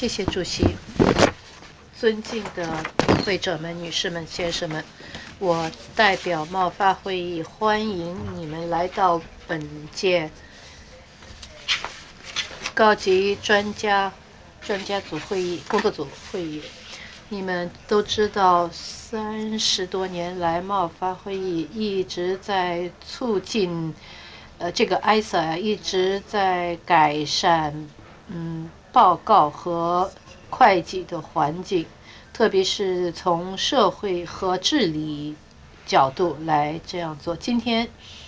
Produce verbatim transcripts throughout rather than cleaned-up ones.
谢谢主席。尊敬的会者们、女士们、先生们，我代表贸发会议欢迎你们来到本届高级专家专家组会议、工作组会议。你们都知道，三十多年来，贸发会议一直在促进，呃，这个 I S A 一直在改善，嗯，报告和会计的环境，特别是从社会和治理角度来这样做。今天，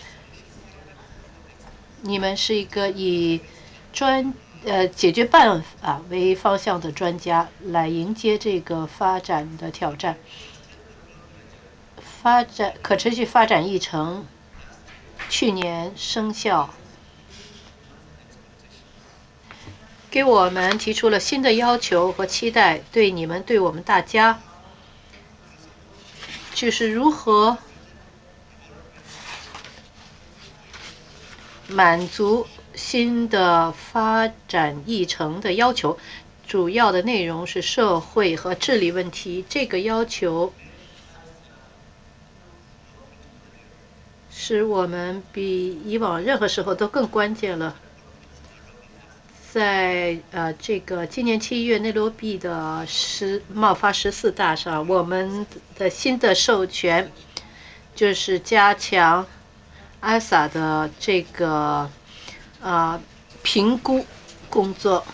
你们是一个以专呃解决办法为方向的专家，来迎接这个发展的挑战。发展可持续发展议程去年生效，给我们提出了新的要求和期待，对你们，对我们大家，就是如何满足新的发展议程的要求。主要的内容是社会和治理问题。这个要求使我们比以往任何时候都更关键了。在呃这个今年七月内罗毕的十贸发十四大上，我们的新的授权就是加强 I S A 的这个呃评估工作。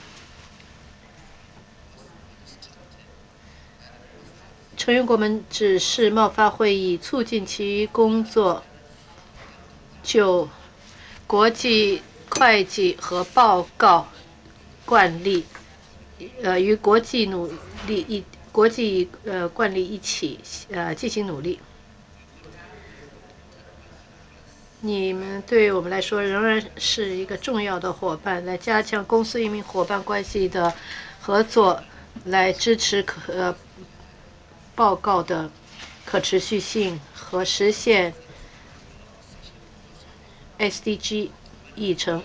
成员国们指示贸发会议促进其工作，就国际会计和报告惯例，呃，与国际努力一国际呃惯例一起呃进行努力。你们对我们来说仍然是一个重要的伙伴，来加强公司移民伙伴关系的合作，来支持可、呃、报告的可持续性和实现 S D G 议程。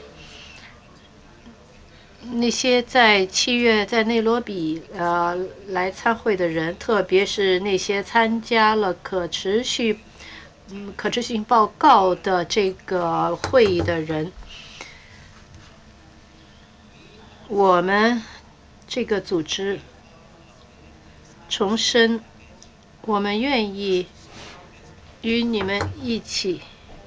那些在七月在内罗毕呃来参会的人，特别是那些参加了可持续嗯可持续性报告的这个会议的人，我们这个组织重申，我们愿意与你们一起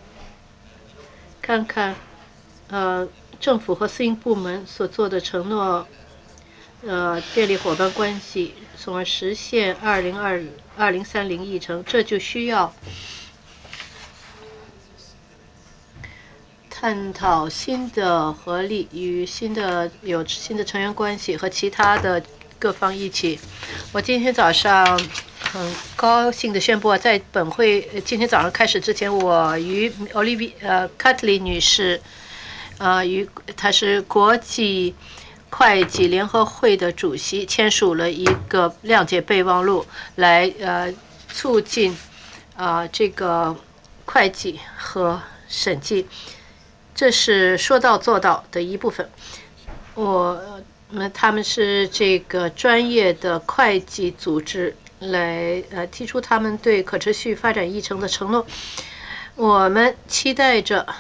看看，呃，政府和私营部门所做的承诺，呃，建立伙伴关系，从而实现二零二二零三零议程。这就需要探讨新的合力与新的有新的成员关系和其他的各方一起。我今天早上很高兴地宣布，在本会今天早上开始之前，我与 Olivia 呃 Catley 女士，呃，与她是国际会计联合会的主席，签署了一个谅解备忘录，来呃促进啊、呃、这个会计和审计。这是说到做到的一部分。我们他们是这个专业的会计组织，来呃提出他们对可持续发展议程的承诺。我们期待着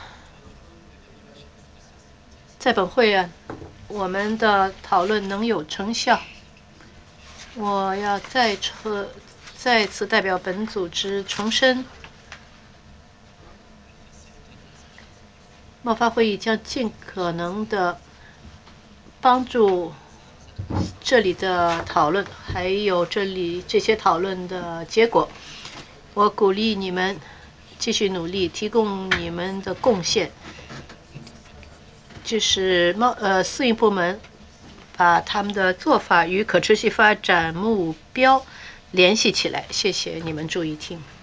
在本会啊，我们的讨论能有成效。我要再次再次代表本组织重申，贸发会议将尽可能的帮助这里的讨论，还有这里这些讨论的结果。我鼓励你们继续努力，提供你们的贡献，就是贸呃私营部门把他们的做法与可持续发展目标联系起来。谢谢你们注意听。